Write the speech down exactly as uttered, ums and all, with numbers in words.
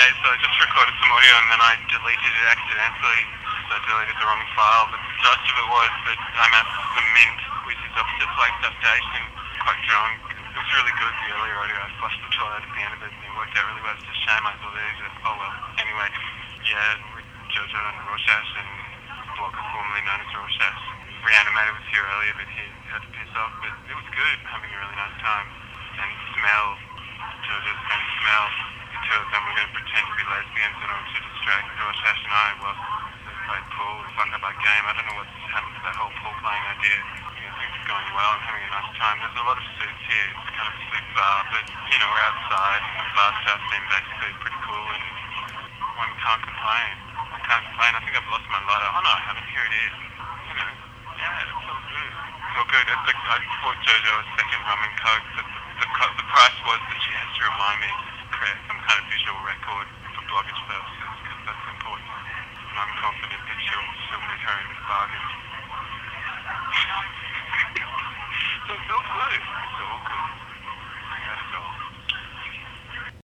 so I just recorded some audio and then I deleted it accidentally. So I deleted the wrong file, but the thrust of it was that I'm at the Mint, which is opposite Flagstaff Station, quite drunk. It was really good, the earlier audio. I flushed the toilet at the end of it and it worked out really well. It's just a shame I deleted it. Oh well. Anyway, yeah, with Jojo and Rorschach and Blocker, formerly known as Rorschach. Reanimator was here earlier, but he had to piss off. But it was good, having a really nice time. And smell, Jojo's going to smell. The two of them were going to pretend to be lesbians in order to distract Rorschach and I while they played pool. It was like a bad game. I don't know what's happened to that whole pool playing idea. You know, things are going well. I'm having a nice time. There's a lot of suits here. It's kind of a sleep bar, but you know, we're outside and the bar staff seem basically pretty cool and one can't complain. I can't complain. I think I've lost my lighter. Oh no, I haven't. Here it is. You know, yeah, it's all good. It's all good. It's like I bought Jojo a second rum and coke, but the, the, co- the price was that she has to remind me to create some kind of visual record for bloggage purposes, because that's important. And I'm confident that she'll, she'll meet her in this bargain.